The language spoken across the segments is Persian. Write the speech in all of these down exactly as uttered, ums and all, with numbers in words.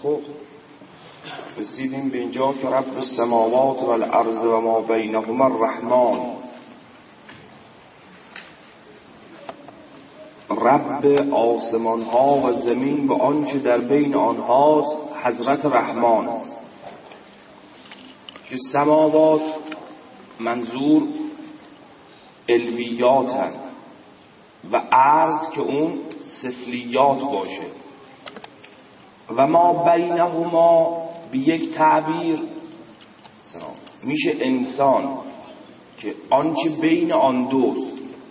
خب رسیدیم به اینجا که رب السماوات و الارض و ما بینهما الرحمن، رب آسمان ها و زمین و آنچه در بین آنهاست حضرت رحمان است. که سماوات منظور علویات هست و ارض که اون سفلیات باشه و ما بینهما به یک تعبیر میشه انسان که آنچه بین آن دوست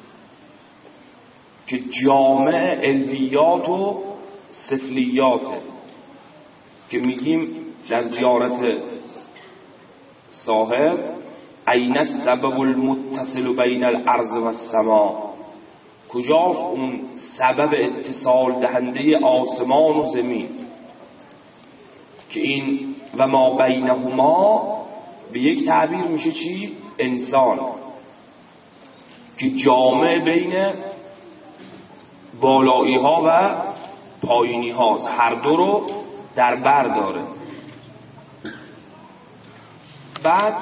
که جامع علویات و سفلیاته که میگیم در زیارت صاحب این السبب المتصل بین الارض و السما، کجاست اون سبب اتصال دهنده آسمان و زمین که این و ما بینهما به یک تعبیر میشه چی؟ انسان که جامع بین بالایی ها و پایینی هاست، هر دو رو در بر داره. بعد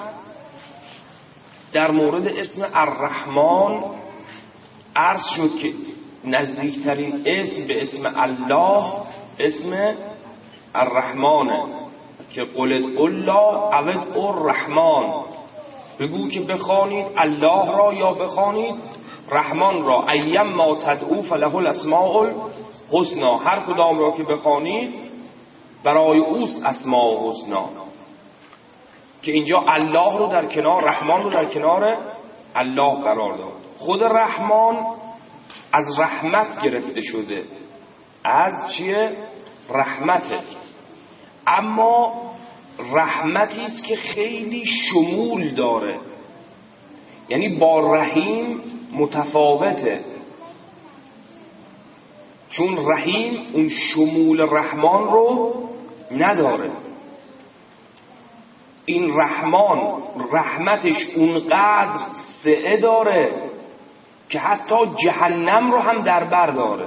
در مورد اسم الرحمن عرض شد که نزدیکترین اسم به اسم الله اسم الرحمنه که قلت الله عود الرحمن، بگو که بخوانید الله را یا بخوانید رحمان را، ایم ما تدعو فله الاسماء الحسنی، هر کدام را که بخوانید برای اوست اسماء الحسنی. که اینجا الله رو در کنار، رحمان رو در کنار الله قرار داد. خود رحمان از رحمت گرفته شده، از چیه؟ رحمته، اما رحمتی است که خیلی شمول داره، یعنی با رحیم متفاوته، چون رحیم اون شمول رحمان رو نداره. این رحمان رحمتش اونقدر سعه داره که حتی جهنم رو هم در بر داره،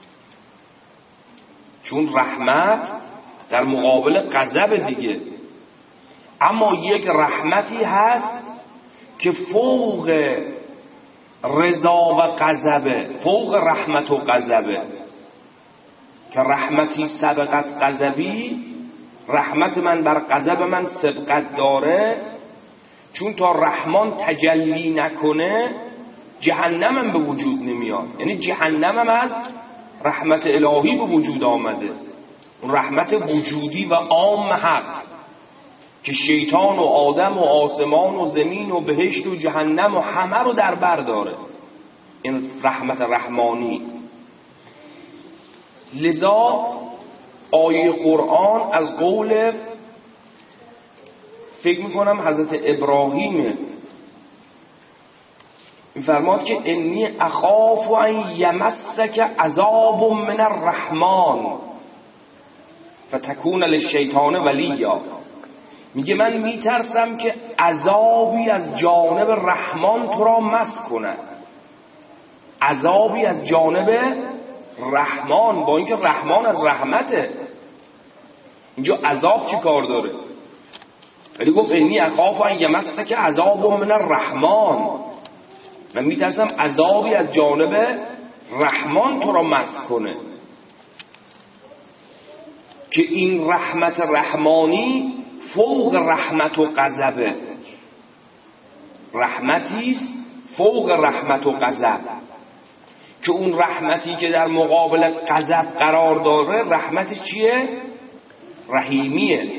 چون رحمت در مقابل غضب دیگه. اما یک رحمتی هست که فوق رضا و غضبه، فوق رحمت و غضبه، که رحمتی سبقت غضبی، رحمت من بر غضب من سبقت داره، چون تا رحمان تجلی نکنه جهنم هم به وجود نمیاد. یعنی جهنم هم از رحمت الهی به وجود آمده، رحمت وجودی و عام حق که شیطان و آدم و آسمان و زمین و بهشت و جهنم و همه رو در بر داره، این رحمت رحمانی. لذا آیه قرآن از قول فکر میکنم حضرت ابراهیم میفرماد که انی اخاف ان یمسک عذاب من الرحمن فتکون للشیطان ولیا، میگه من میترسم که عذابی از جانب رحمان تو را مس کنه، عذابی از جانب رحمان، با اینکه رحمان از رحمته. اینجا عذاب چی کار داره؟ ولی گفت انی اخاف ان یمسک عذاب من الرحمن، من میترسم عذابی از جانب رحمان تو را مس کنه. که این رحمت رحمانی فوق رحمت و غضبه، رحمتی است فوق رحمت و غضب، که اون رحمتی که در مقابل غضب قرار داره رحمت چیه؟ رحیمیه،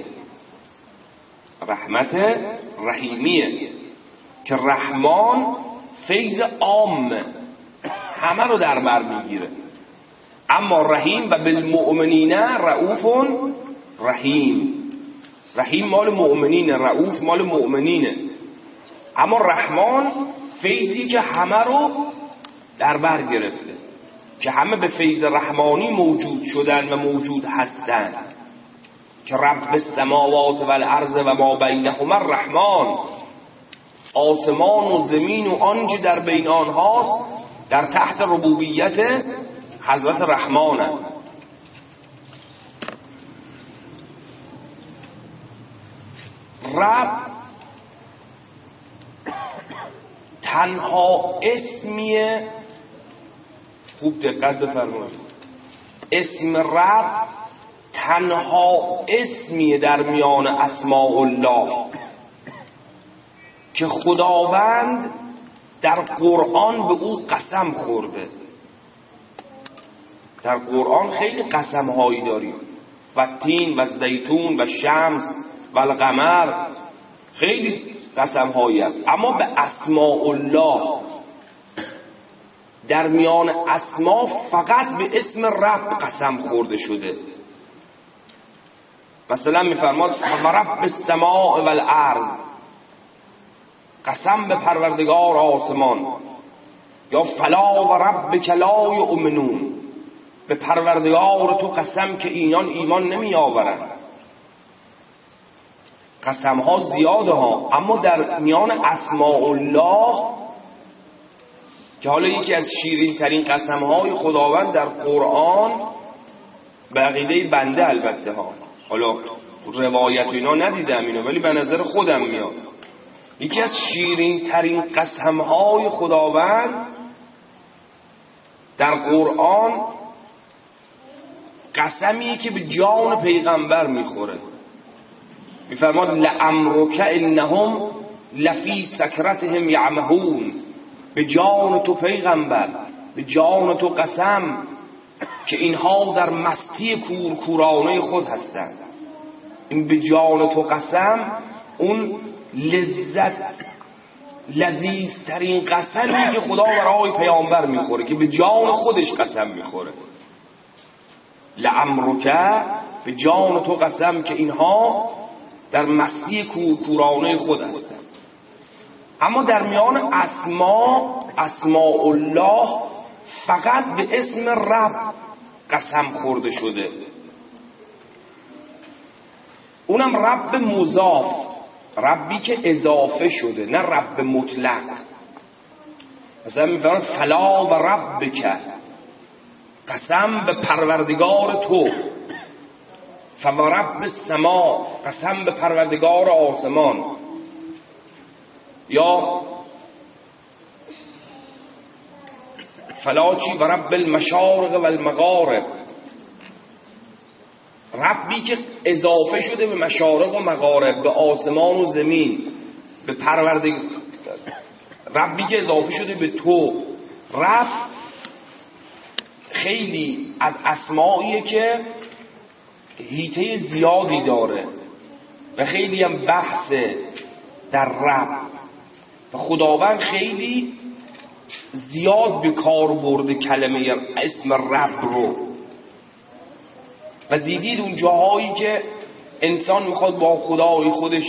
رحمت رحیمیه که رحمان فیض عام همه رو در بر میگیره، اما رحیم و بالمؤمنین رؤوف رحیم، رحیم مال مؤمنینه، رؤوف مال مؤمنینه، اما رحمان فیضی که همه رو در بر گرفته، که همه به فیض رحمانی موجود شدن و موجود هستند. که رب السماوات و الارض و ما بینهما الرحمن، آسمان و زمین و آنچه در بین آنهاست در تحت ربوبیت حضرت رحمانه. رب تنها اسمیه، خوب دقت بفرمایید، اسم رب تنها اسمیه در میان اسماء الله که خداوند در قرآن به او قسم خورده. در قرآن خیلی قسم هایی داریم، و تین و زیتون و شمس و القمر، خیلی قسم هایی است، اما به اسماء الله در میان اسما فقط به اسم رب قسم خورده شده. مثلا میفرماد رب السماء و الارض، قسم به پروردگار آسمان، یا فلا و ربک لا یؤمنون، به پروردگار تو قسم که اینان ایمان نمی آورند. قسم ها زیاده ها، اما در میان اسماء الله که حالا یکی از شیرین ترین قسم های خداوند در قرآن به عقیده بنده البته ها، حالا روایت و اینا ندیدم اینو، ولی به نظر خودم میاد یکی از شیرین ترین قسم های خداوند در قرآن قسمیه که به جان پیغمبر میخوره. میفرماد لعمرک انهم لفی سکرتهم یعمهون، به جان تو پیغمبر، به جان تو قسم که اینها در مستی کورکورانه خود هستند. این به جان تو قسم اون لذت لذیذترین قسمی که خدا برای پیامبر میخوره که به جان خودش قسم میخوره. لعمرک، به جان تو قسم که اینها در مستی کورکورانه خود هستند. اما در میان اسما اسماء الله فقط به اسم رب قسم خورده شده، اونم رب مضاف، ربی که اضافه شده، نه رب مطلق. مثلا میفرماید فلا و ربک، قسم به پروردگار تو، فورب السما، قسم به پروردگار آسمان، یا فلاچی و رب المشارق و المغارب، ربی که اضافه شده به مشارق و مغارب، به آسمان و زمین، به پروردگار، ربی که اضافه شده به تو. رب خیلی از اسماییه که حیطه زیادی داره و خیلی هم بحث در رب و خداوند خیلی زیاد به کار برده کلمه اسم رب رو. و دیدید اون جاهایی که انسان میخواد با خدای خودش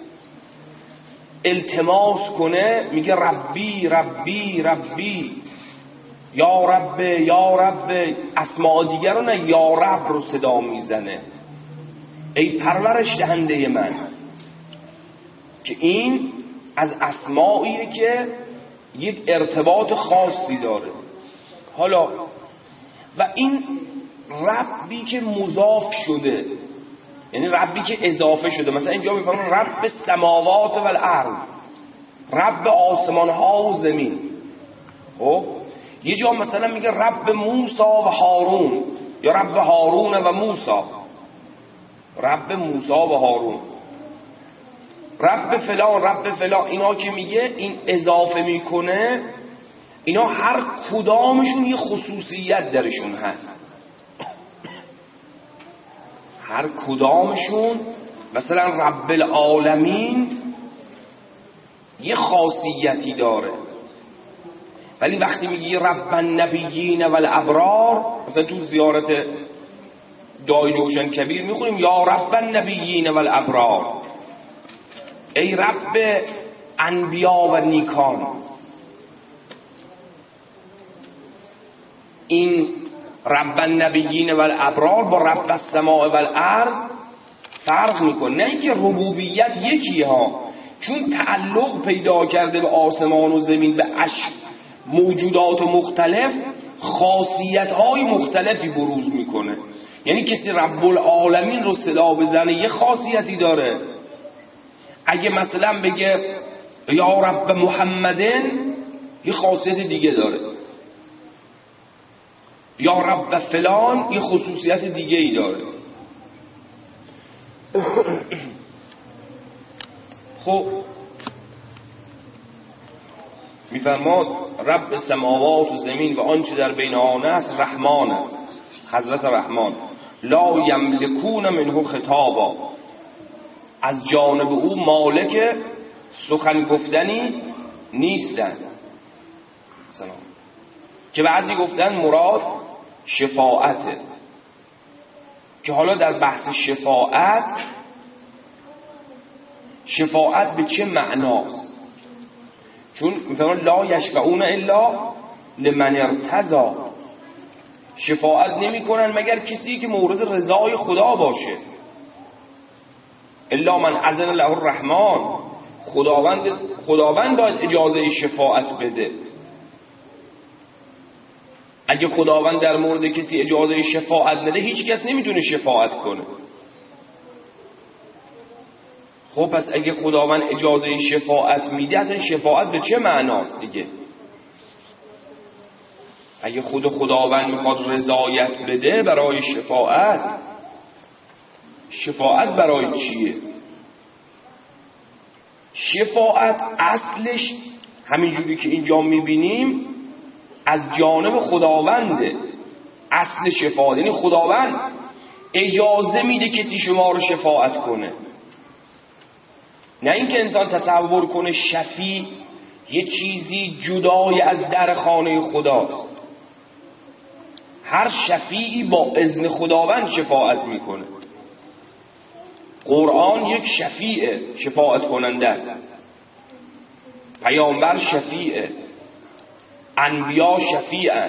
التماس کنه میگه ربی ربی ربی، یا رب یا رب، اسماء دیگر رو نه، یا رب رو صدا میزنه، ای پرورش دهنده من، که این از اسماییه که یک ارتباط خاصی داره. حالا و این ربی که مضاف شده، یعنی ربی که اضافه شده، مثلا اینجا میفرمان رب السماوات و الارض، رب آسمان ها و زمین. خب یه جا مثلا میگه رب موسی و هارون، یا رب هارون و موسی، رب موسی و هارون، رب فلان رب فلان، اینا که میگه این اضافه میکنه، اینا هر کدامشون یه خصوصیت درشون هست، هر کدامشون. مثلا رب العالمین یه خاصیتی داره، ولی وقتی میگی رب النبیین و الابرار، مثلا تو زیارت دای جوشن کبیر میخونیم یا رب النبیین و الابرار، ای رب انبیا و نیکان. این رب النبیین و الابرار با رب السماء و الارض فرق میکنه، نه اینکه ربوبیت یکی ها، چون تعلق پیدا کرده به آسمان و زمین، به اش موجودات مختلف، خاصیت های مختلفی بروز میکنه. یعنی کسی رب العالمین رو صدا بزنه یه خاصیتی داره، اگه مثلا بگه یا رب محمدن، یه خاصیت دیگه داره. یا رب فلان یه خصوصیت دیگه ای داره. خب میفرماد رب سماوات و زمین و آنچه در بین آن است رحمان است، حضرت رحمان. لا یملکون منه خطابا، از جانب او مالک سخن گفتنی نیستند. سلام. که بعضی گفتن مراد شفاعته، که حالا در بحث شفاعت، شفاعت به چه معناست؟ چون میفرمان لا یشفعون الا لمن ارتضی، شفاعت نمی کنن مگر کسی که مورد رضای خدا باشه. الا من اذن له الرحمن، خداوند خداوند باید اجازه شفاعت بده. اگه خداوند در مورد کسی اجازه شفاعت نده، هیچ کس نمیتونه شفاعت کنه. خب پس اگه خداوند اجازه شفاعت میده، اصلا شفاعت به چه معناست دیگه؟ اگه خود خداوند میخواد رضایت بده برای شفاعت، شفاعت برای چیه؟ شفاعت اصلش همینجوری که اینجا میبینیم از جانب خداونده. اصل شفاعت یعنی خداوند اجازه میده کسی شما رو شفاعت کنه، نه اینکه انسان تصور کنه شفیع یه چیزی جدای از در خانه خداست. هر شفیعی با اذن خداوند شفاعت میکنه. قرآن یک شفیع شفاعت کننده است، پیامبر شفیعه، انبیا شفیعن،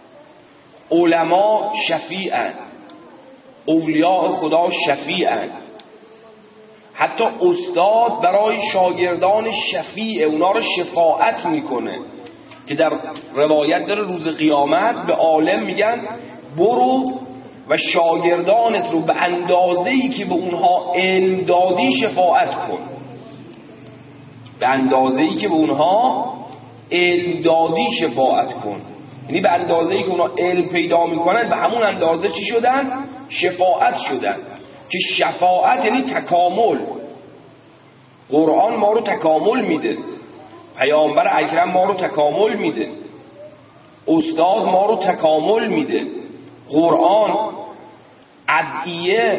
علما شفیعن، اولیاء خدا شفیعن. حتی استاد برای شاگردان شفیع، اونا رو شفاعت میکنه، که در روایت داره روز قیامت به عالم میگن برو و شاگردانت رو به اندازه‌ای که به اونها علم دادی شفاعت کن. به اندازه‌ای که به اونها علم دادی شفاعت کن، یعنی به اندازه‌ای که اونها علم پیدا میکنن به همون اندازه چی شدن؟ شفاعت شدن. که شفاعت یعنی تکامل. قرآن ما رو تکامل میده، پیامبر اکرم ما رو تکامل میده، استاد ما رو تکامل میده، قرآن، ادعیه.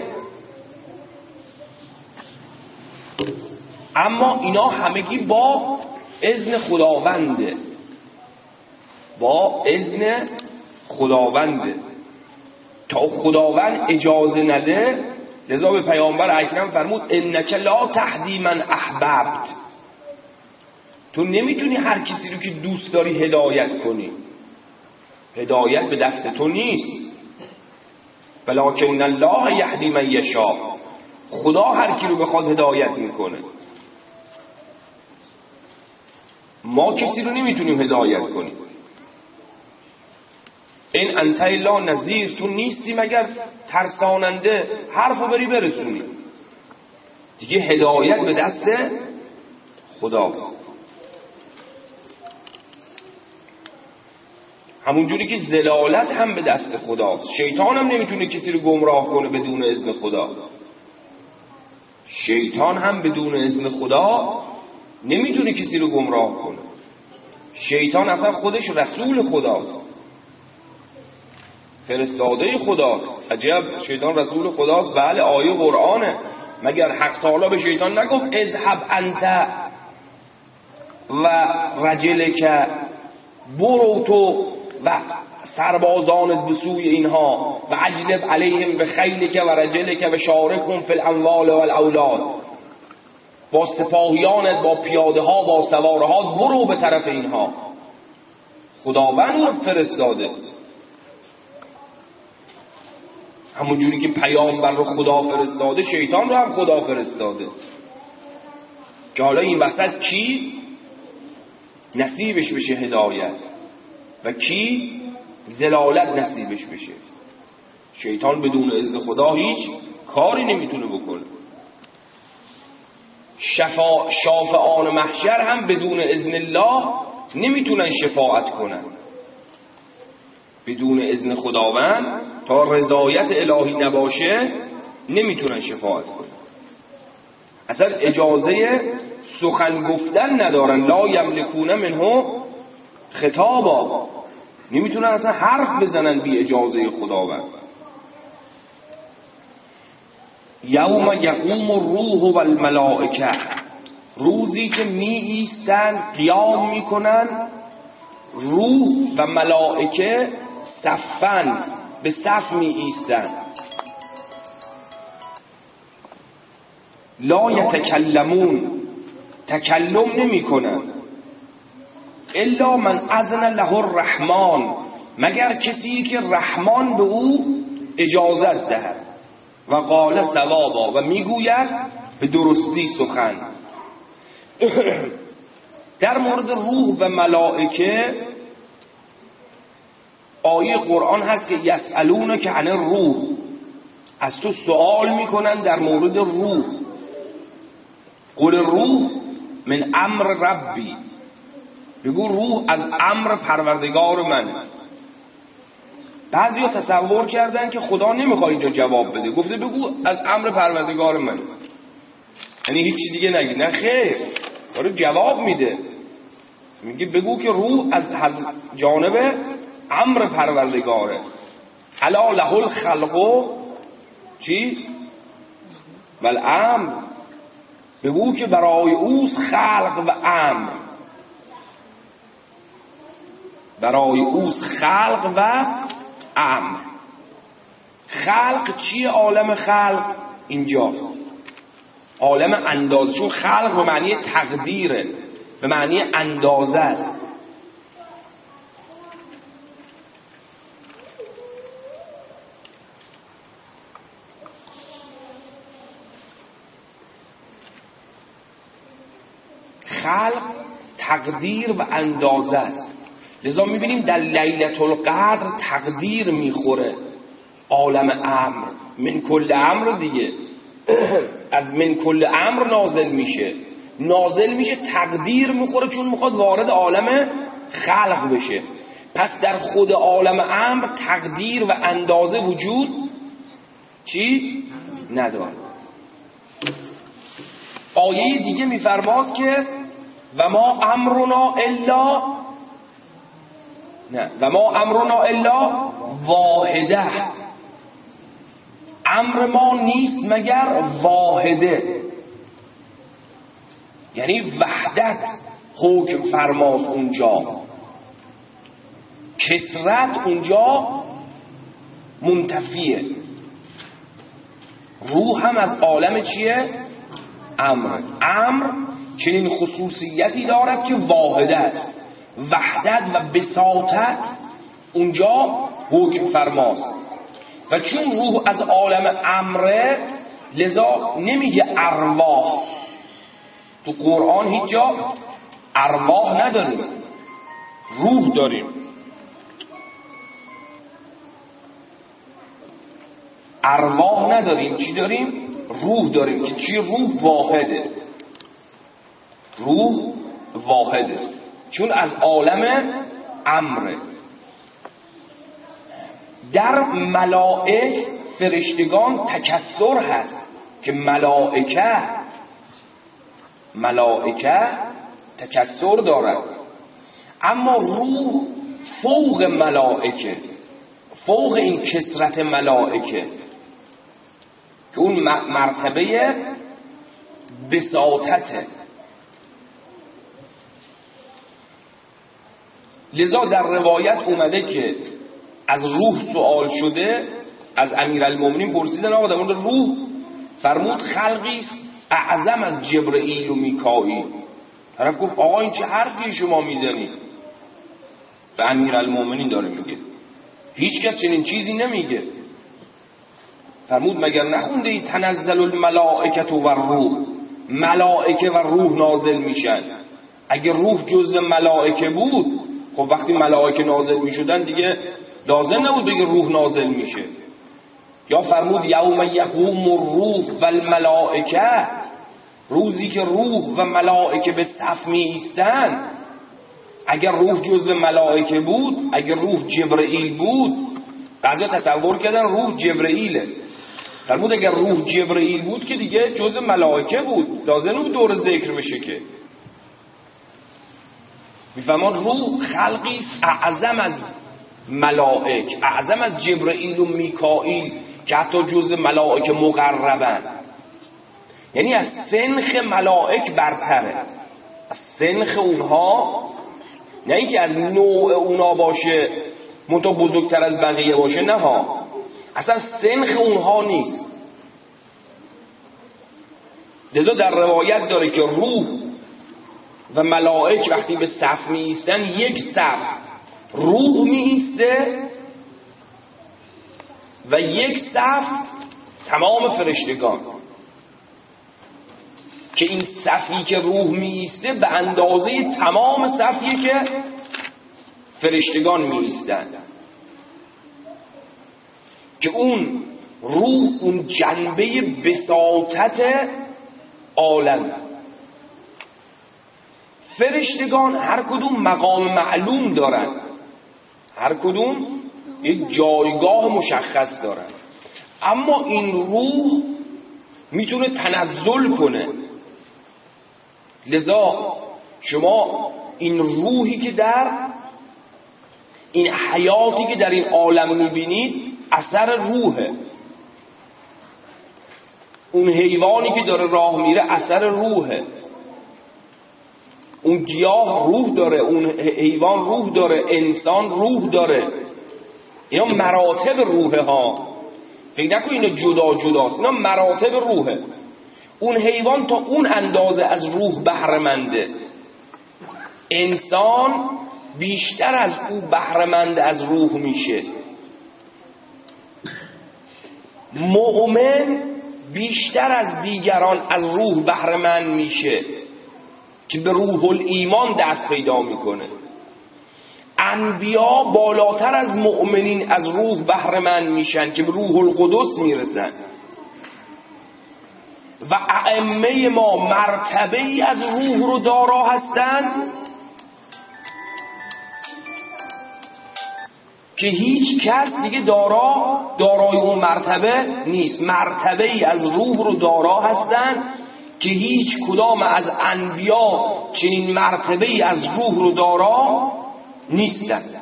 اما اینا همگی با اذن خداونده، با اذن خداونده. تا خداوند اجازه نده، لذا به پیامبر اکرم فرمود انک لا تهدی من احببت، تو نمیتونی هر کسی رو که دوست داری هدایت کنی. هدایت به دست تو نیست. ولکن الله یهدی من یشاء، خدا هر کی رو بخواد هدایت میکنه. ما کسی رو نمیتونیم هدایت کنیم. این انت الا نذیر، تو نیستی مگر ترساننده، حرفو بری برسونی. دیگه هدایت به دست خداست. همون جوری که ضلالت هم به دست خداست. شیطان هم نمیتونه کسی رو گمراه کنه بدون اذن خدا. شیطان هم بدون اذن خدا نمیتونه کسی رو گمراه کنه. شیطان اصلا خودش رسول خداست، فرستاده خداست. عجب، شیطان رسول خداست؟ بله، آیه قرآنه. مگر حق تعالی به شیطان نگفت اذهب انت و رجلک، برو تو و سربازانت به سوی اینها، و اجلب علیهم به خیلک و رجلک و شارکهم فی الاموال و الاولاد، با سپاهیانت، با پیاده ها، با سواره ها برو به طرف اینها. خداوند فرستاده. همون جوری که پیامبر رو خدا فرستاده، شیطان رو هم خدا فرستاده. که حالا این وسط کی نصیبش بشه هدایت و کی ضلالت نصیبش بشه. شیطان بدون اذن خدا هیچ کاری نمیتونه بکنه. شفا شافعان محشر هم بدون اذن الله نمیتونن شفاعت کنن. بدون اذن خداوند تا رضایت الهی نباشه نمیتونن شفاعت کنن. اصلا اجازه سخن گفتن ندارن. لا یملکون منه خطابا، نمیتونن اصلا حرف بزنن بی اجازه خداوند. یوم یقوم الروح والملائکه، روزی که می ایستن قیام میکنن روح و ملائکه صفن به صف می ایستن. لا یتکلمون، تکلم نمی کنن. الا من اذن له الرحمن، مگر کسی که رحمان به او اجازت دهد. و قال صوابا، و میگوید به درستی سخن. در مورد روح و ملائکه آیه قرآن هست که یسألون که عن الروح، از تو سوال میکنن در مورد روح. قل الروح من امر ربی، بگو روح از امر پروردگار من. بعضی ها تصور کردن که خدا نمیخواد اینجا جواب بده، گفته بگو از امر پروردگار من، یعنی هیچ چیز دیگه نگی. نه خیر، داره جواب میده، میگه بگو که روح از جانب امر پروردگاره. الا له الخلق چی؟ والامر، بگو که برای اوست خلق و امر. برای اوست خلق و امر. خلق چیه؟ عالم خلق اینجاست، عالم اندازه. چون خلق به معنی تقدیره، به معنی اندازه است. خلق تقدیر و اندازه است. لذا میبینیم در لیلة القدر تقدیر میخوره عالم امر. من کل امر دیگه از من کل امر نازل میشه، نازل میشه تقدیر میخوره، چون میخواد وارد عالم خلق بشه. پس در خود عالم امر تقدیر و اندازه وجود چی؟ نداره. آیه دیگه میفرماد که و ما امرنا الا نه و ما امرنا الا واحده، امر ما نیست مگر واحده، یعنی وحدت حکم فرماست اونجا. کثرت اونجا منتفیه. روح هم از عالم چیه؟ امر. امر چنین خصوصیتی دارد که واحده است. وحدت و بساطت اونجا حکم فرماست. و چون روح از عالم امره، لذا نمیگه ارواح. تو قرآن هیچ جا ارواح نداریم، روح داریم. ارواح نداریم، چی داریم؟ روح داریم. که چی؟ روح واحده. روح واحده چون از عالم امره. در ملائک فرشتگان تکثر هست که ملائکه ملائکه تکثر دارد، اما روح فوق ملائکه، فوق این کثرت ملائکه، که اون مرتبه بساطته. لذا در روایت اومده که از روح سوال شده، از امیرالمومنین پرسیدن آقا در مورد روح، فرمود خلقی است اعظم از جبرئیل و میکائیل. طرف گفت آقا این چه حرفی شما میزنید؟ به امیرالمومنین داره میگه، هیچ کس چنین چیزی نمیگه. فرمود مگر نخونده ای تنزل الملائکه و الروح، ملائکه و روح نازل میشن. اگه روح جزء ملائکه بود، خب وقتی ملائکه نازل میشدن دیگه لازم نبود بگه روح نازل میشه. یا فرمود یوم یقوم الروح والملائکه، روزی که روح و ملائکه به صف می ایستند، اگر روح جزو ملائکه بود، اگر روح جبرئیل بود، بعضیا تصور کردن روح جبرئیله. فرمود اگر روح جبرئیل بود که دیگه جزو ملائکه بود، لازم بود دور ذکر بشه. که میفهمون روح خلقی است اعظم از ملائک، اعظم از جبرئیل و میکائیل که حتی جزو ملائکه مقربن. یعنی از سنخ ملائک برتره، از سنخ اونها، نه اینکه از نوع اونا باشه منتها بزرگتر از بقیه باشه، نه ها، اصلا سنخ اونها نیست. لذا در روایت داره که روح و ملائک وقتی به صف می ایستن، یک صف روح می ایسته و یک صف تمام فرشتگان، که این صفی که روح می ایسته به اندازه تمام صفی که فرشتگان می ایستن، که اون روح اون جنبه بساطت عالم. فرشتگان هر کدوم مقام معلوم دارن، هر کدوم یک جایگاه مشخص دارن، اما این روح میتونه تنزل کنه. لذا شما این روحی که در این حیاتی که در این عالم میبینید اثر روحه. اون حیوانی که داره راه میره اثر روحه. اون گیاه روح داره، اون حیوان روح داره، انسان روح داره. اینا مراتب روحه ها، فکر نکن اینا جدا جداست، اینا مراتب روحه. اون حیوان تا اون اندازه از روح بهره‌منده، انسان بیشتر از او بهره‌مند از روح میشه. مؤمن بیشتر از دیگران از روح بهره‌مند میشه که به روح الایمان دست پیدا میکنه. انبیا بالاتر از مؤمنین از روح بهره‌مند میشن که به روح القدس میرسن. و ائمه ما مرتبه ای از روح رو دارا هستند که هیچ کس دیگه دارا دارای اون مرتبه نیست. مرتبه ای از روح رو دارا هستند که هیچ کدام از انبیا چنین مرتبه ای از روح رو دارا نیستند.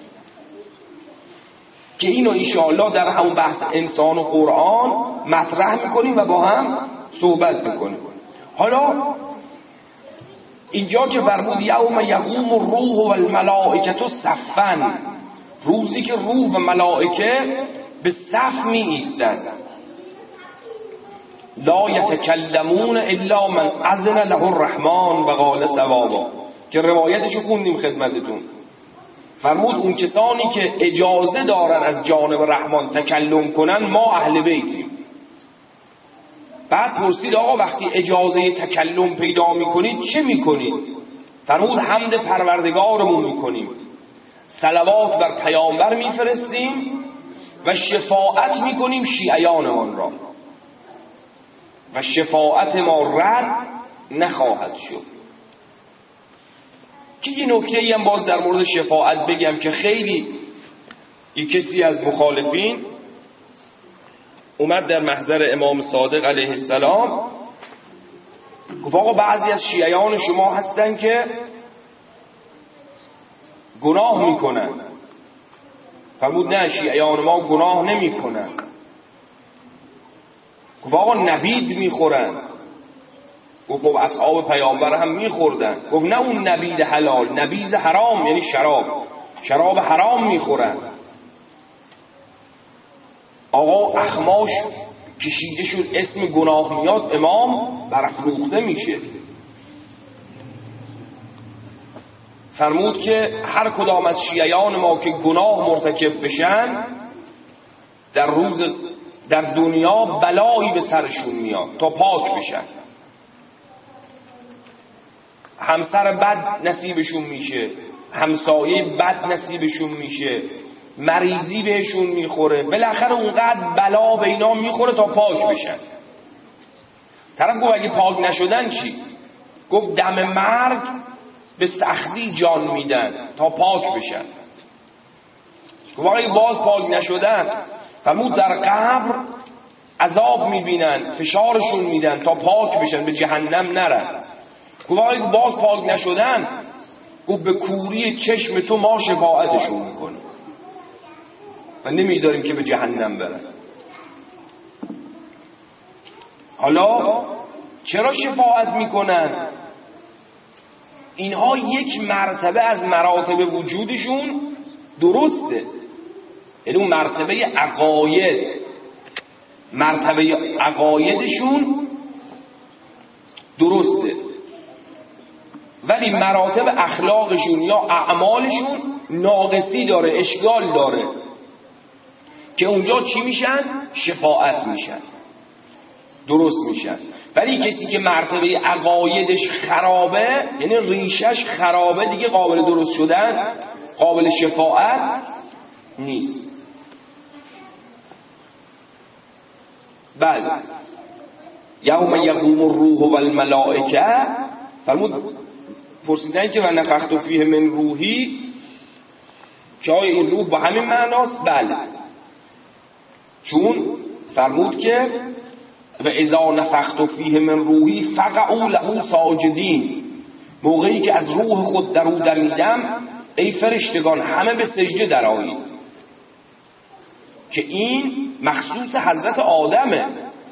که اینو انشاءالله در همون بحث انسان و قرآن مطرح میکنیم و با هم صحبت میکنیم. حالا اینجا که فرمود یوم یقوم الروح والملائکه صفا، روزی که روح و ملائکه به صف می ایستند. لا یتکلمون الا من اذن له الرحمن و قال صوابا، که روایتشو خوندیم خدمتتون. فرمود اون کسانی که اجازه دارن از جانب رحمان تکلم کنن ما اهل بیتیم. بعد پرسید آقا وقتی اجازه تکلم پیدا میکنید چه میکنید؟ فرمود حمد پروردگارمون میکنیم، صلوات بر پیامبر میفرستیم و شفاعت میکنیم شیعیانمان را و شفاعت ما رد نخواهد شد. که یه نکته ای هم باز در مورد شفاعت بگم که خیلی یک کسی از مخالفین اومد در محضر امام صادق علیه السلام گفت آقا بعضی از شیعیان شما هستن که گناه میکنن. فرمود نه، شیعیان ما گناه نمیکنن. گفت آقا نبید میخورن. گفت خب اصحاب پیامبر هم میخوردن. گفت نه اون نبید حلال، نبیذ حرام، یعنی شراب، شراب حرام میخورن. آقا اخماش کشیده شد اسم گناه میاد امام برافروخته میشه. فرمود که هر کدام از شیعیان ما که گناه مرتکب بشن در روز در دنیا بلایی به سرشون میاد تا پاک بشن. همسر بد نصیبشون میشه، همسایه بد نصیبشون میشه، مریضی بهشون میخوره، بالاخره اونقدر بلا به اینا میخوره تا پاک بشن. طرف گفت اگه پاک نشدن چی؟ گفت دم مرگ به سختی جان میدن تا پاک بشن. گفت اگه باز پاک نشدن، فرمود در قبر عذاب میبینن، فشارشون میدن تا پاک بشن، به جهنم نرن. گفت اگه باز پاک نشدن، گفت به کوری چشم تو ما شفاعتشون میکنیم و نمیذاریم که به جهنم برن. حالا چرا شفاعت میکنن؟ اینها یک مرتبه از مراتب وجودشون درسته، یعنی اون مرتبه عقاید، مرتبه عقایدشون درسته، ولی مراتب اخلاقشون یا اعمالشون ناقصی داره، اشکال داره، که اونجا چی میشن؟ شفاعت میشن، درست میشن. ولی کسی که مرتبه عقایدش خرابه، یعنی ریشش خرابه، دیگه قابل درست شدن، قابل شفاعت نیست. بله یوم یقوم الروح والملائکه، فرمود پرسیدن که من نفخت فیه من روحی، که آیا این روح با همین معناست؟ بله، چون فرمود که و اذا نفخت فیه من روحی فقعوا له ساجدین، موقعی که از روح خود در او دمیدم ای فرشتگان همه به سجده درآیید. که این مخصوص حضرت آدمه.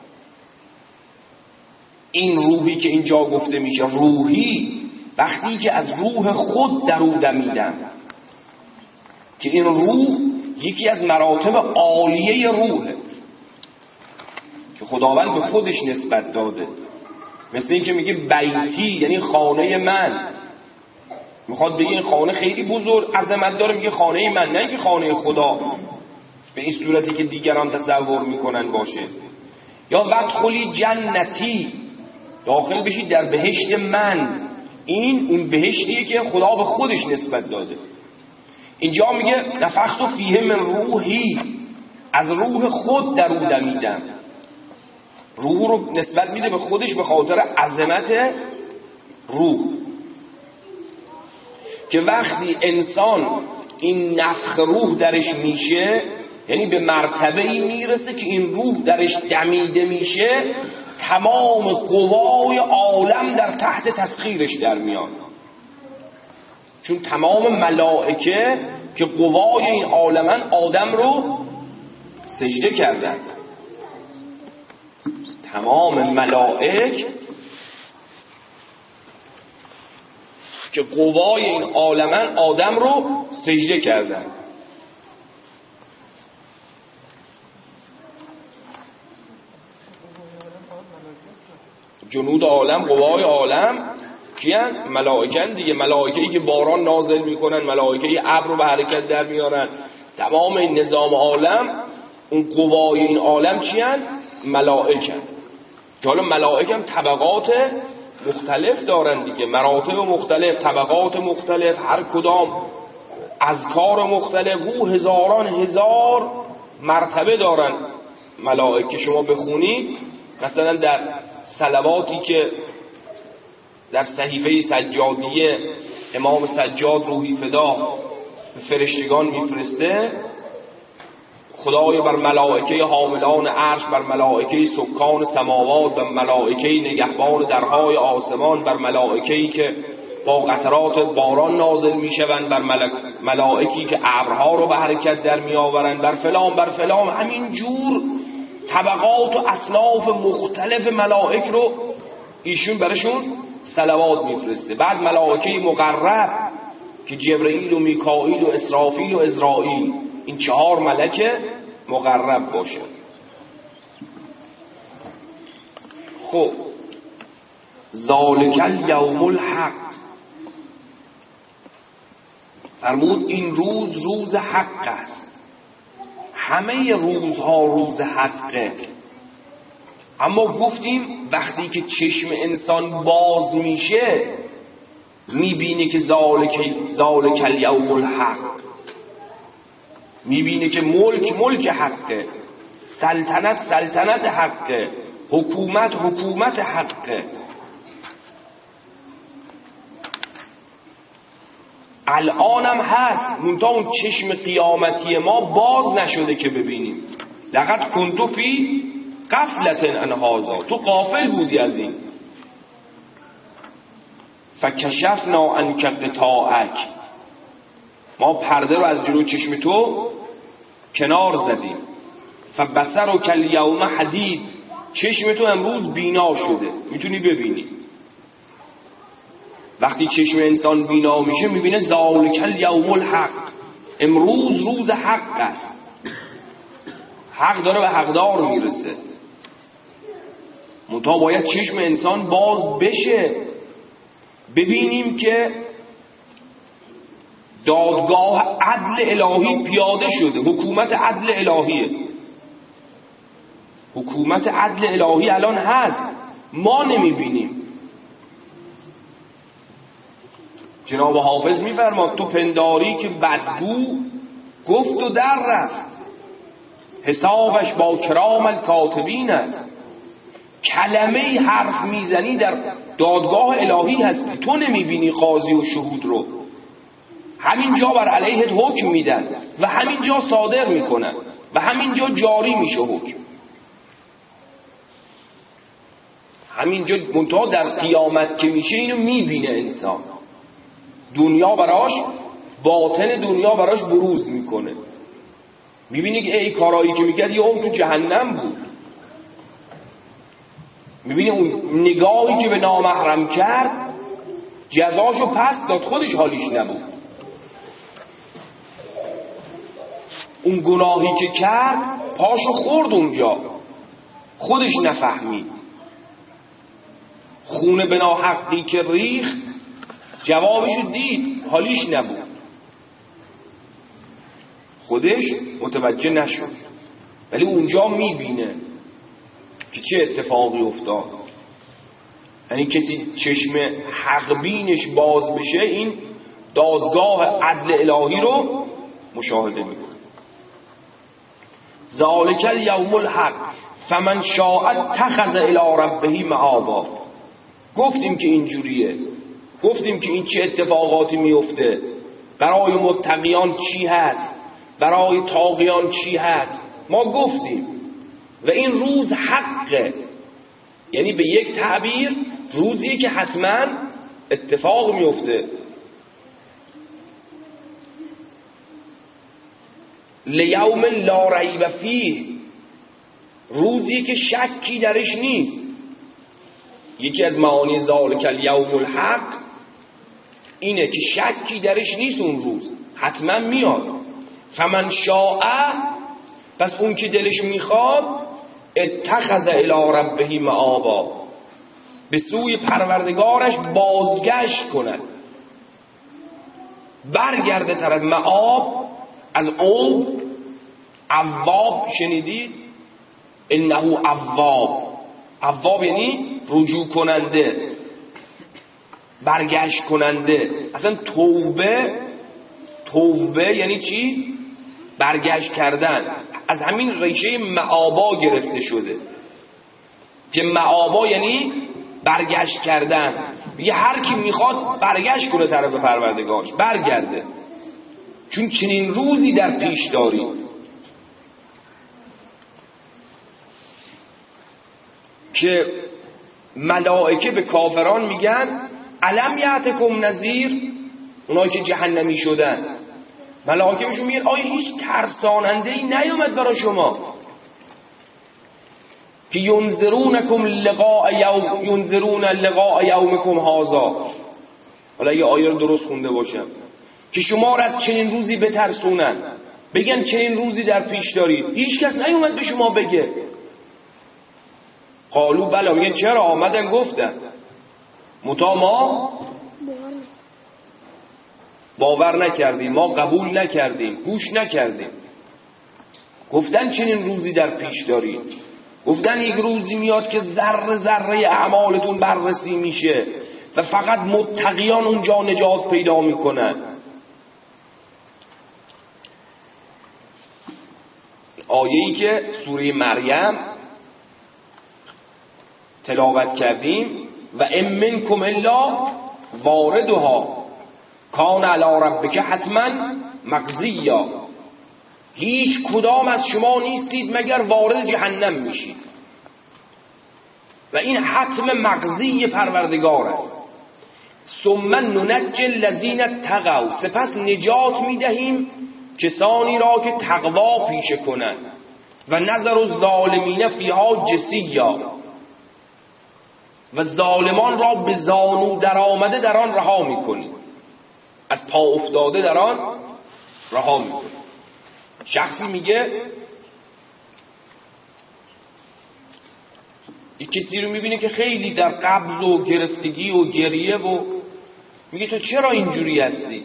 این روحی که اینجا گفته میشه روحی، وقتی که از روح خود در او دمیدم، که این روح یکی از مراتب عالیه روحه که خداوند به خودش نسبت داده. مثل این که میگه بیتی، یعنی خانه من، میخواد بگه این خانه خیلی بزرگ عظمت داره، میگه خانه من، نه اینکه خانه خدا به این صورتی که دیگران تصور میکنن باشه. یا وادخلی جنتی، داخل بشید در بهشت من، این اون بهشتیه که خدا به خودش نسبت داده. اینجا میگه نفخت فیه من روحی، از روح خود در او دمیدم. روح رو نسبت میده به خودش به خاطر عظمت روح، که وقتی انسان این نفخ روح درش میشه، یعنی به مرتبه‌ای میرسه که این روح درش دمیده میشه، تمام قوای عالم در تحت تسخیرش در میان. چون تمام ملائکه که قوای این عالمن آدم رو سجده کردن، تمام ملائک که قوای این عالمن آدم رو سجده کردن. جنود عالم، قوای عالم کیان؟ ملائکن دیگه. ملائکه‌ای که باران نازل میکنن، ملائکه‌ای ابر رو به حرکت در میارن، تمام این نظام عالم، اون قوای این عالم چیان؟ ملائکن. که حالا ملائک هم طبقات مختلف دارن دیگه، مراتب مختلف، طبقات مختلف، هر کدام اذکار مختلف، و هزاران هزار مرتبه دارن ملائک. که شما بخونی مثلا در صلواتی که در صحیفه سجادیه امام سجاد روحی فدا به فرشتگان میفرسته، خدای بر ملائکه حاملان عرش، بر ملائکه سکان سماوات، بر ملائکه نگهبان درهای آسمان، بر ملائکه‌ای که با قطرات باران نازل میشوند، بر ملک ملائکی که ابرها رو به حرکت در میآورند، بر فلان بر فلان، همین جور طبقات و اصناف مختلف ملائک رو ایشون برشون صلوات میفرسته. بعد ملائکه مقرب که جبرئیل و میکائیل و اسرافیل و عزرائیل، این چهار ملک مقرب باشه. خب ذالک الیوم الحق، فرمود این روز روز حق است. همه روزها روز حقه، اما گفتیم وقتی که چشم انسان باز میشه میبینه که ذالک ذالک الیوم الحق، میبینه که ملک ملک حقه، سلطنت سلطنت حقه، حکومت حکومت حقه. الانم هست، منتها اون چشم قیامتی ما باز نشده که ببینیم. لقد کنتو فی غفلت عن هذا، تو غافل بودی از این. فکشفنا عنک غطاءک، ما پرده رو از جلو چشم تو کنار زدیم. فبصرک الیوم حدید، چشم تو امروز بینا شده، میتونی ببینی. وقتی چشم انسان بینا میشه میبینه ذالک الیوم الحق، امروز روز حق است، حق داره به حقدار میرسه. منتها باید چشم انسان باز بشه، ببینیم که دادگاه عدل الهی پیاده شده. حکومت عدل الهیه، حکومت عدل الهی الان هست، ما نمیبینیم. جناب حافظ میفرماد تو پنداری که بدگو گفت و در رفت، حسابش با کرام الکاتبین است. کلمه حرف میزنی در دادگاه الهی هستی، تو نمیبینی قاضی و شهود رو. همین جا بر علیهت حکم میدن و همین جا صادر میکنن و همین جا جاری میشه حکم. همین جا منتها در قیامت که میشه اینو میبینه انسان، دنیا براش، باطن دنیا براش بروز میکنه. میبینی که ای کارایی که میکرد یه عمر تو جهنم بود. میبینی اون نگاهی که به نامحرم کرد جزاشو پس داد، خودش حالیش نبود. اون گناهی که کرد پاشو خورد اونجا، خودش نفهمید. خون به ناحقی که ریخت جوابشو دید، حالیش نبود، خودش متوجه نشد. ولی اونجا میبینه که چه اتفاقی افتاد. یعنی کسی چشم حق بینش باز بشه این دادگاه عدل الهی رو مشاهده میکنه. ذالک الیوم الحق فمن شاء اتخذ الی ربه مآبا. گفتیم که اینجوریه، گفتیم که این چه اتفاقاتی میفته، برای متقیان چی هست، برای طاغیان چی هست، ما گفتیم. و این روز حقه، یعنی به یک تعبیر روزی که حتما اتفاق میفته. لیوم لا ریب فیه، روزی که شکی درش نیست. یکی از معانی ذالک الیوم الحق اینه که شکی درش نیست، اون روز حتما میاد. فمن شاء، پس اون که دلش میخواد، اتخذ الی ربه مآبا، به سوی پروردگارش بازگشت کند، برگرده طرف. مآب از اوب، اواب شنیدید؟ انه اواب، اواب یعنی رجوع کننده، برگشت کننده. اصلا توبه، توبه یعنی چی؟ برگشت کردن. از همین ریشه معابا گرفته شده که معابا یعنی برگشت کردن. یه هر کی میخواد برگشت کنه طرف پروردگارش، برگرده، چون چنین روزی در پیش داری. که ملائکه به کافران میگن الم یأتکم نذیر، اونایی که جهنمی شدن، ملائکه بهشون میگن آیا هیچ ترساننده ای نیومد برای شما که ینذرونکم لقاء یوم ینذرون لقاء یومکم هذا. حالا یه آیه رو درست خونده باشم که شما را از چنین روزی بترسونن، بگن چنین روزی در پیش دارید. هیچ کس نیومد به شما بگه. قالو بلا، میگن چرا؟ آمدن گفتن، متا ما باور نکردیم، ما قبول نکردیم، گوش نکردیم. گفتن چنین روزی در پیش دارید، گفتن یک روزی میاد که ذره ذره اعمالتون بررسی میشه و فقط متقیان اونجا نجات پیدا میکنن. آیه‌ای که سوره مریم تلاوت کردیم و ام منکم الا واردها کان علی ربک حتما مقضیا، هیچ کدام از شما نیستید مگر وارد جهنم میشید و این حتم مقضی پروردگار است. ثم ننجی الذین اتقوا، سپس نجات میدهیم کسانی را که تقوا پیشه کنند و نظر الظالمین فیها جثیا، و ظالمان را به زانو در آمده در آن رها میکنیم، از پا افتاده در آن رها میکنیم. شخصی میگه، یک کسی رو میبینه که خیلی در قبض و گرفتگی و گریه و میگه تو چرا اینجوری هستی؟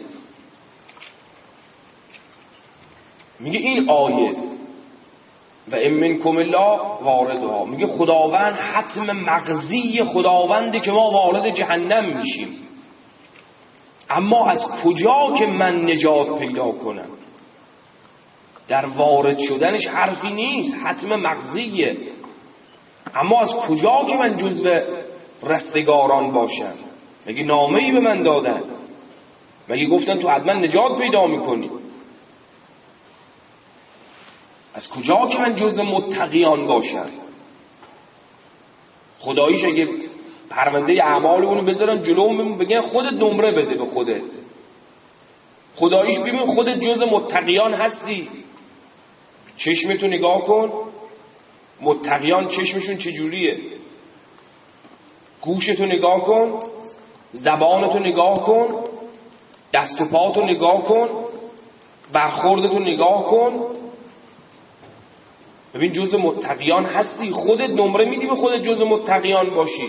میگه این آیه و ام منکم الا واردها، میگه خداوند حتم مقضی خداونده که ما وارد جهنم میشیم، اما از کجا که من نجات پیدا کنم؟ در وارد شدنش حرفی نیست، حتم مقضیه، اما از کجا که من جزو رستگاران باشم؟ مگه نامه‌ای به من دادن؟ مگه گفتن تو حتما نجات پیدا میکنی؟ از کجا که من جزو متقیان باشم؟ خداییش اگه پرونده اعمال اونو بذارن جلوم بگن خودت نمره بده به خودت، خداییش ببین خودت جزو متقیان هستی. چشمتو نگاه کن، متقیان چشمشون چجوریه؟ گوشتو نگاه کن، زبانتو نگاه کن، دست و پاتو نگاه کن، برخوردتو نگاه کن، ببین جزء متقیان هستی. خودت نمره میدی به خودت جزء متقیان باشی.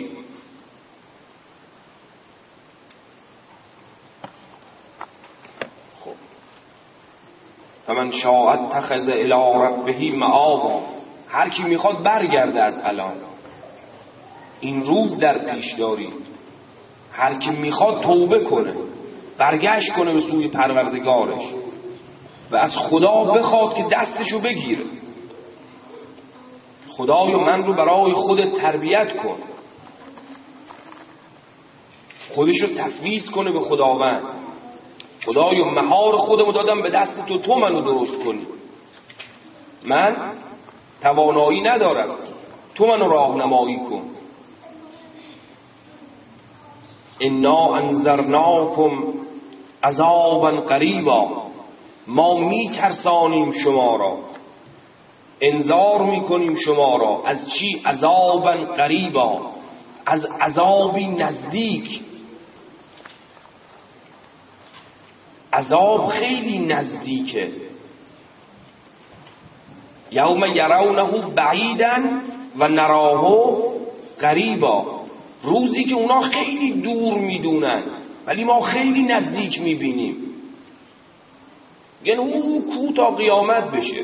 خب فمن شاء اتخذ الی ربه مآبا، هر کی میخواد برگرده از الان، این روز در پیش دارید. هر کی میخواد توبه کنه، برگشت کنه به سوی پروردگارش و از خدا بخواد که دستشو بگیره. خدایا من رو برای خودت تربیت کن، خودشو تفویض کنه به خداوند. خدایا مهار خودمو دادم به دست تو، تو منو درست کنی، من توانایی ندارم، تو منو راهنمایی کن. انا انذرناکم عذابا قریبا، ما میترسانیم شما را، انذار میکنیم شما را از چی؟ عذابا قریبا، از عذابی نزدیک. عذاب خیلی نزدیکه. یوم یرونه بعیدا و نراه قریبا، روزی که اونا خیلی دور میدونن ولی ما خیلی نزدیک میبینیم. یعنی او کو تا قیامت بشه.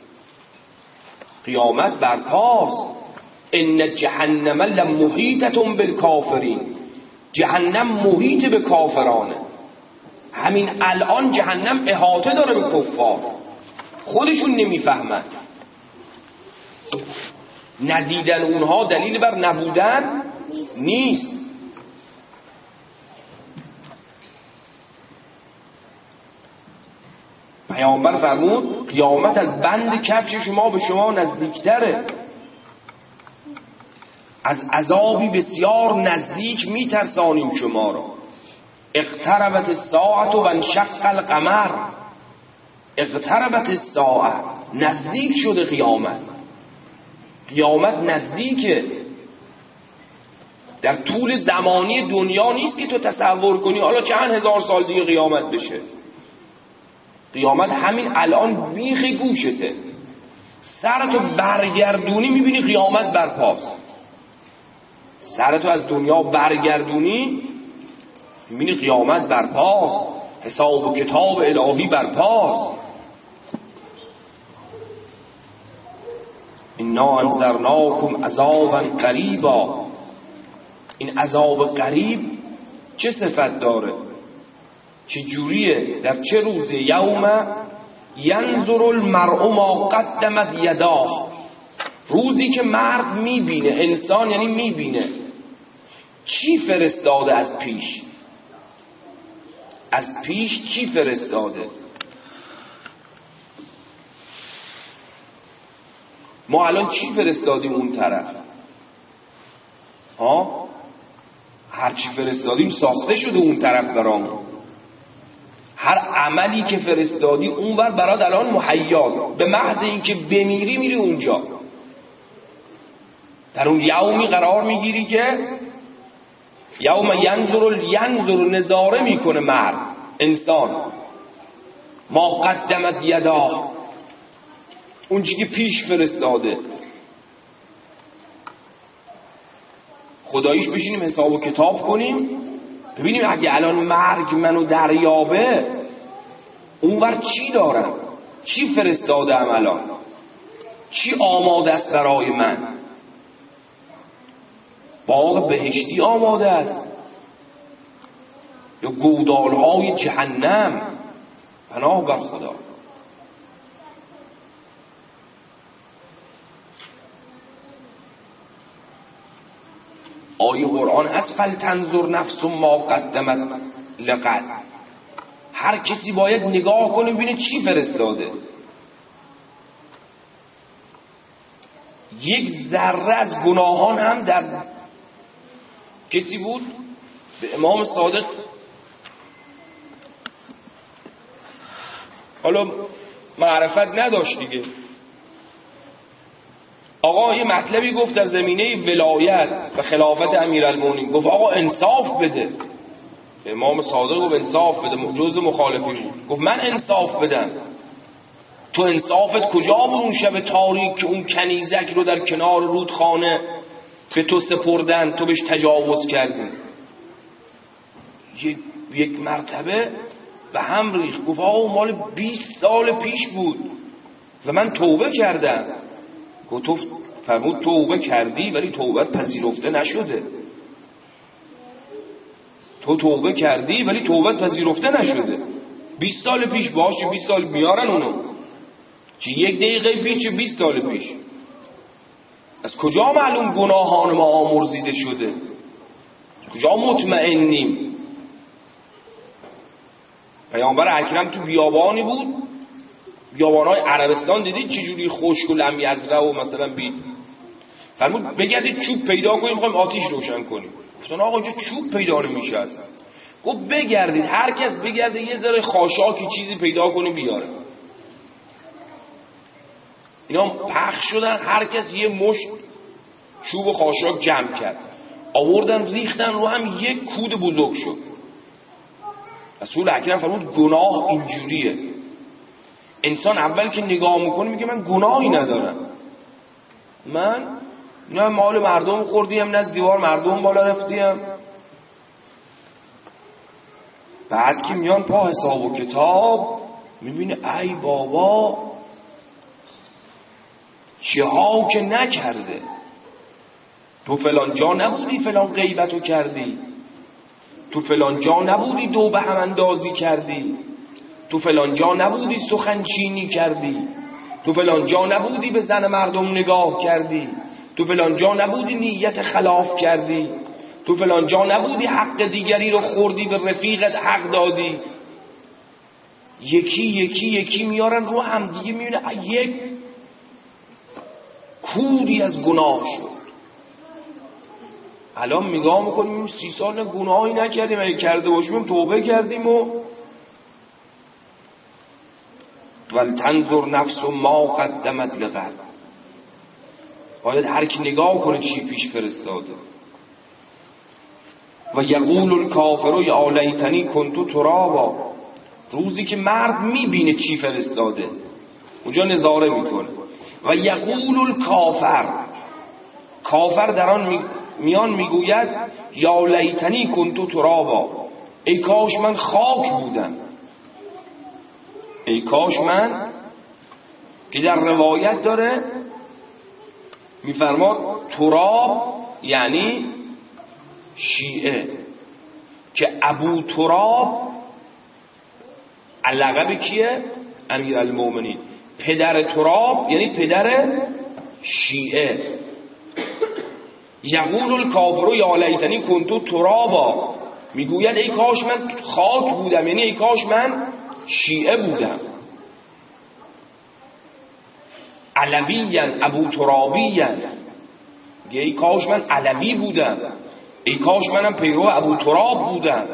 قیامت برپاست. ان جهنم لمحیطة بالکافرین، جهنم محیط به کافرانه. همین الان جهنم احاطه داره به کفار، خودشون نمیفهمند. ندیدن اونها دلیل بر نبودن نیست. پیامبر فرمود قیامت از بند کفش شما به شما نزدیکتره. از عذابی بسیار نزدیک میترسانیم شما را. اقتربت الساعة و انشق القمر، اقتربت الساعة، نزدیک شده قیامت. قیامت نزدیکه. در طول زمانی دنیا نیست که تو تصور کنی حالا چند هزار سال دیگه قیامت بشه. قیامت همین الان بیخ گوشته. سرتو برگردونی میبینی قیامت برپاست. سرتو از دنیا برگردونی میبینی قیامت برپاست، حساب و کتاب الهی برپاست. انا انذرناکم عذابا قریبا، این عذاب قریب چه صفت داره؟ چه جوریه؟ در چه روزه؟ یوم ینظر المرء ما قدمت یداه، روزی که مرد میبینه، انسان یعنی میبینه چی فرستاده از پیش، از پیش چی فرستاده. ما الان چی فرستادیم اون طرف؟ ها؟ هر چی فرستادیم ساخته شده اون طرف برامون. هر عملی که فرستادی اون بر برات الان مهیاست، به محض اینکه بمیری میری اونجا، در اون یومی قرار میگیری که یوم ینظر ینظر نظاره میکنه مرد، انسان، ما قدمت یداه، اون چیزی که پیش فرستاده. خداییش بشینیم حساب و کتاب کنیم ببینیم اگه الان مرگ منو دریابه اونور چی دارم، چی فرستادم الان، چی آماده است برای من. باغ بهشتی آماده است یا گودالهای جهنم؟ پناه بر خدا. آیه قرآن هست فلتنظر نفس ما قدمت لغد. هر کسی باید نگاه کنه ببینه چی فرستاده. یک ذره از گناهان هم در کسی بود به امام صادق، حالا معرفت نداشت دیگه، آقا یه مطلبی گفت در زمینه ولایت و خلافت امیرالمومنین، گفت آقا انصاف بده. امام صادق گفت انصاف بده، جزء مخالفین بود. گفت من انصاف بدم؟ تو انصافت کجا بود اون شب تاریک که اون کنیزک رو در کنار رودخانه به تو سپردن، تو بهش تجاوز کردی؟ یک مرتبه به هم ریخت، گفت آقا مال بیست سال پیش بود و من توبه کردم. گفت تو فرمود توبه کردی ولی توبت پذیرفته نشده. تو توبه کردی ولی توبت پذیرفته نشده. بیست سال پیش باشه، بیست سال بیارن اونو، چه یک دقیقه پیش چه بیست سال پیش. از کجا معلوم گناهان ما آمرزیده شده؟ کجا مطمئنیم؟ پیامبر اکرم تو بیابانی بود، بیابانهای عربستان، دیدید چجوری خشک و لم یزرع و مثلا بید. فرمود بگردید چوب پیدا کنیم میخوایم آتیش روشن کنیم. گفتن آقا اینجا چوب پیدا نمیشه اصلا. گفت بگردید، هر کس بگرده یه ذره خاشاکی چیزی پیدا کنه بیاره. اینا پخش شدن، هر کس یه مشت چوب و خاشاک جمع کرد، آوردن ریختن رو هم، یک کود بزرگ شد. رسول اکرم فرمود گناه اینجوریه. انسان اول که نگاه میکنه میگه من گناهی ندارم، من نه مال مردم خوردیم نه از دیوار مردم بالا رفتیم. بعد که میان پا حساب و کتاب میبینه ای بابا چه ها که نکرده. تو فلان جا نبودی فلان غیبتو کردی، تو فلان جا نبودی دو به هم اندازی کردی، تو فلان جا نبودی سخنچینی کردی، تو فلان جا نبودی به زن مردم نگاه کردی، تو فلان جا نبودی نیت خلاف کردی، تو فلان جا نبودی حق دیگری رو خوردی به رفیقت حق دادی. یکی یکی یکی میارن رو هم دیگه، میبینه یک کودی از گناه شد. الان نگاه میکنیم سی سال گناهی نکردیم، اگه کرده باشیم توبه کردیم. و ولتنظر نفس ما قدمت لغد. باید هر کی نگاه کنه چی پیش فرستاده. و یقول الکافر یا لیتنی کنت ترابا. روزی که مرد میبینه چی فرستاده اونجا نظاره میکنه. و یقول الکافر، کافر در آن می... میان میگوید یا لیتنی کنت ترابا، ای کاش من خاک بودم، ای کاش من، که در روایت داره میفرماد تراب یعنی شیعه، که ابو تراب لقب کیه؟ امیرالمومنین. پدر تراب یعنی پدر شیعه. یقول الکافر یا لیتنی کنت ترابا، میگوید ای کاش من خاک بودم، یعنی ای کاش من شیعه بودم. علویان ابو ترابیان، ای کاش من علوی بودم، ای کاش منم پیرو ابو تراب بودم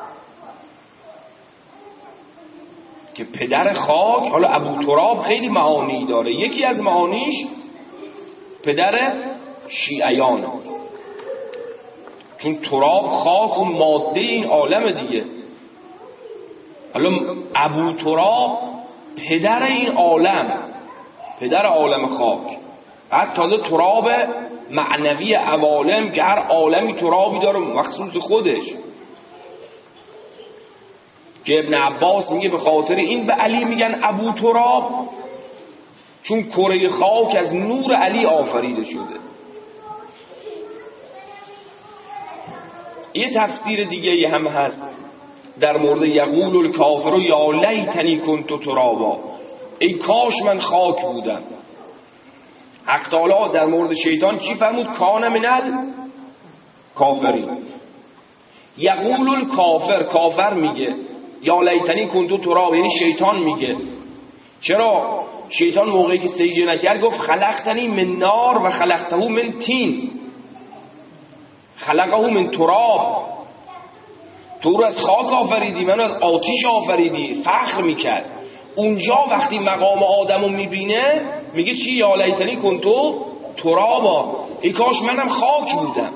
که پدر خاک. حالا ابو تراب خیلی معانی داره، یکی از معانیش پدر شیعیان، چون تراب خاک و ماده این عالم دیگه. حالا ابو تراب پدر این عالم، پدر عالم خاک. بعد تازه تراب معنوی عوالم که هر عالمی ترابی داره مخصوص خودش، که ابن عباس میگه به خاطر این به علی میگن ابو تراب، چون کره خاک از نور علی آفریده شده. یه تفسیر دیگه هم هست در مورد یقول الکافر یا لیتنی کنت ترابا، ای کاش من خاک بودم. حق تعالی در مورد شیطان چی فرمود؟ کان من الکافرین. یقول الکافر، کافر میگه یا لیتنی کنت ترابا، یعنی شیطان میگه. چرا؟ شیطان موقعی که سجده نکرد گفت خلقتنی من نار و خلقته من طین، خلقه من تراب، تو رو از خاک آفریدی منو از آتیش آفریدی، فخر میکرد. اونجا وقتی مقام آدمو میبینه میگه چی؟ یا لیتنی کنتو ترابا، ای کاش منم خاک بودم.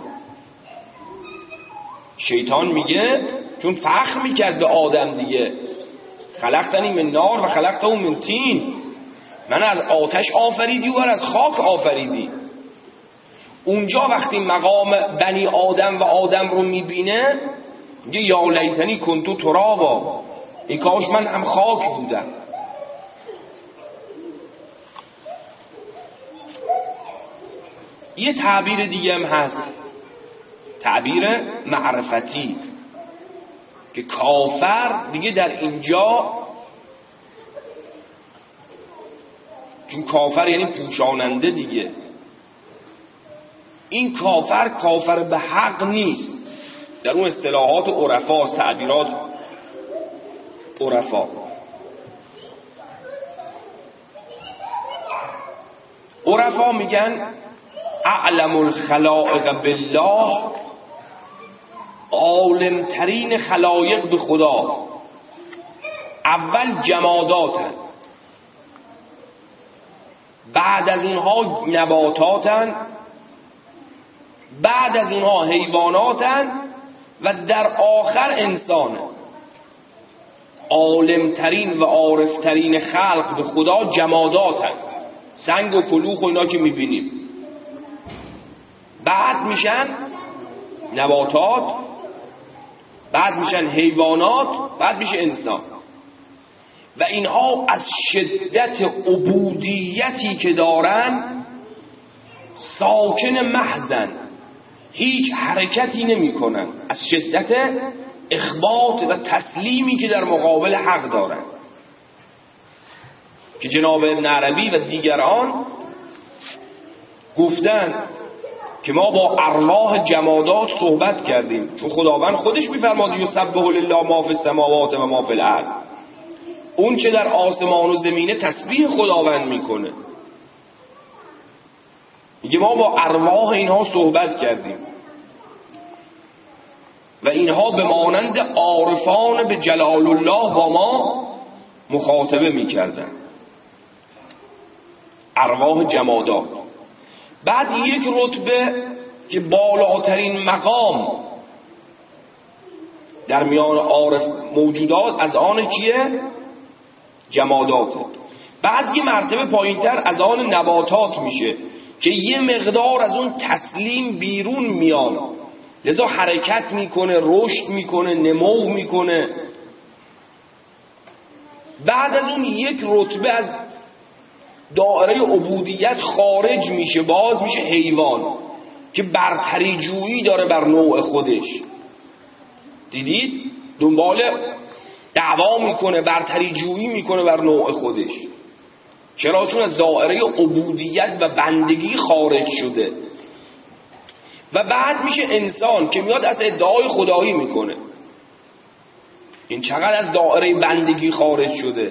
شیطان میگه چون فخر میکرد به آدم دیگه، خلقتنی من نار و خلقته من طین، من از آتش آفریدی و از خاک آفریدی. اونجا وقتی مقام بنی آدم و آدم رو میبینه میگه یا لیتنی کنتو ترابا، ای کاش من هم خاک بودم. یه تعبیر دیگه هم هست، تعبیر معرفتی، که کافر دیگه در اینجا، چون کافر یعنی پوشاننده دیگه، این کافر کافر به حق نیست. در اون اصطلاحات عرفا، تعبیرات عرفا، عرفا میگن اعلم الخلائق بالله، عالم ترین خلایق به خدا. اول جماداتن، بعد از اونها نباتاتن، بعد از اونها حیواناتن و در آخر انسانه. عالمترین و عارفترین خلق به خدا جماداتن، سنگ و کلوخ و اینا که میبینیم، بعد میشن نباتات، بعد میشن حیوانات، بعد میشه انسان. و اینها از شدت عبودیتی که دارن ساکن محضن، هیچ حرکتی نمی کنن، از شدت اخبات و تسلیمی که در مقابل حق دارن. که جناب ابن عربی و دیگران گفتن که ما با ارواح جمادات صحبت کردیم، چون خداوند خودش میفرماد یسبح لله ما فی السماوات و ما فی الارض، اون چه در آسمان و زمینه تسبیح خداوند میکنه. میگه ما با ارواح اینها صحبت کردیم و اینها به مانند عارفان به جلال الله با ما مخاطبه میکردن، ارواح جمادات. بعد یک رتبه که بالاترین مقام در میان عارف موجودات از آن کیه؟ جماداته. بعد یه مرتبه پایینتر از آن نباتات میشه که یه مقدار از اون تسلیم بیرون میان، لذا حرکت میکنه، رشد میکنه، نمو میکنه. بعد از اون یک رتبه از دائره عبودیت خارج میشه، باز میشه حیوان که برتری جویی داره بر نوع خودش. دیدید؟ دنبال دعوا میکنه، برتری جویی میکنه بر نوع خودش. چرا؟ چون از دائره عبودیت و بندگی خارج شده و بعد میشه انسان که میاد از ادعای خدایی میکنه. این چقدر از دائره بندگی خارج شده.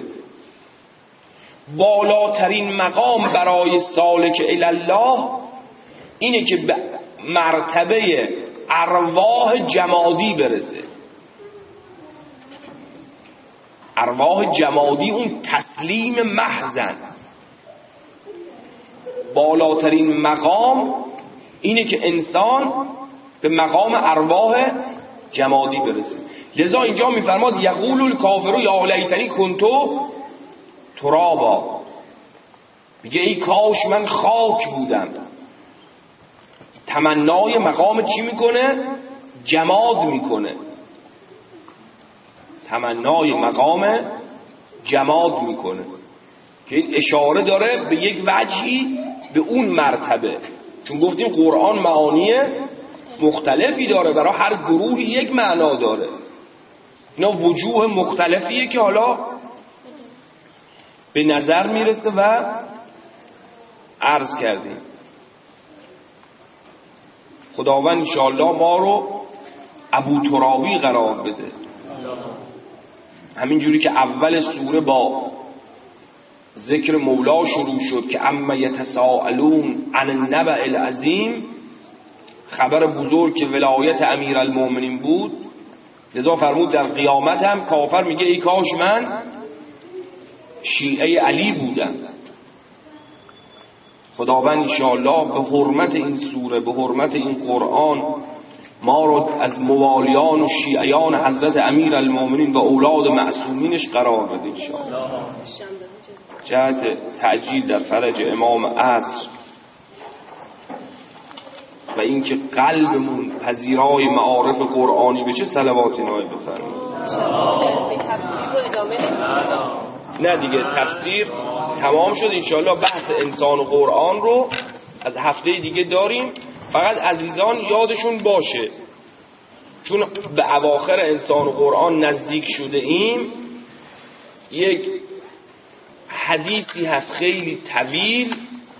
بالاترین مقام برای سالک الی الله اینه که به مرتبه ارواح جمادی برسه. ارواح جمادی اون تسلیم محضن. بالاترین مقام اینه که انسان به مقام ارواح جمادی برسه. لذا اینجا میفرماد یقول الکافر یا لیتنی کنتو ترابا، میگه ای کاش من خاک بودم. تمنای مقام چی میکنه؟ جماد میکنه. تمنای مقام جماد میکنه که این اشاره داره به یک وجهی به اون مرتبه. چون گفتیم قرآن معانی مختلفی داره، برای هر گروهی یک معنا داره. اینا وجوه مختلفیه که حالا به نظر میرسه و عرض کردیم. خداوند انشاءالله ما رو ابو ترابی قرار بده. همین جوری که اول سوره با ذکر مولا شروع شد که اما یتساءلون عن النبأ العظیم، خبر بزرگ که ولایت امیرالمومنین بود، لذا فرمود در قیامت هم کافر میگه ای کاش من شیعه علی بودم. خداوند انشاءالله به حرمت این سوره، به حرمت این قرآن، ما رو از موالیان و شیعیان حضرت امیرالمومنین و اولاد معصومینش قرار بده انشاءالله. جهت تعجیل در فرج امام عصر و اینکه قلبمون پذیرای معارف قرآنی بشه صلوات نای بفرمایید. نه دیگه تفسیر تمام شد انشاءالله. بحث انسان و قرآن رو از هفته دیگه داریم. فقط عزیزان یادشون باشه چون به اواخر انسان و قرآن نزدیک شده ایم، یک حدیثی هست خیلی طویل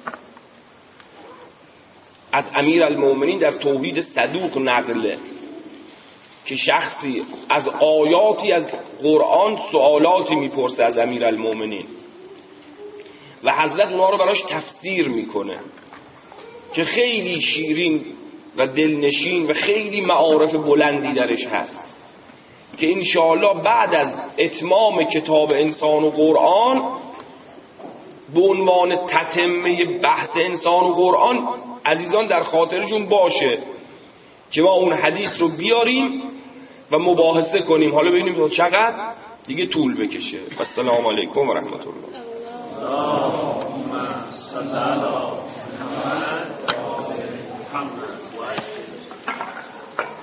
از امیرالمومنین در توحید صدوق نقله که شخصی از آیاتی از قرآن سوالاتی میپرسه از امیرالمومنین و حضرت اونها رو براش تفسیر میکنه که خیلی شیرین و دلنشین و خیلی معارف بلندی درش هست که انشاءالله بعد از اتمام کتاب انسان و قرآن به عنوان تتمه بحث انسان و قرآن عزیزان در خاطرشون باشه که ما اون حدیث رو بیاریم و مباحثه کنیم. حالا ببینیم چقدر دیگه طول بکشه. السلام علیکم و رحمت الله. اللهم صل علی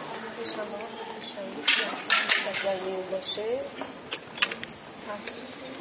محمد.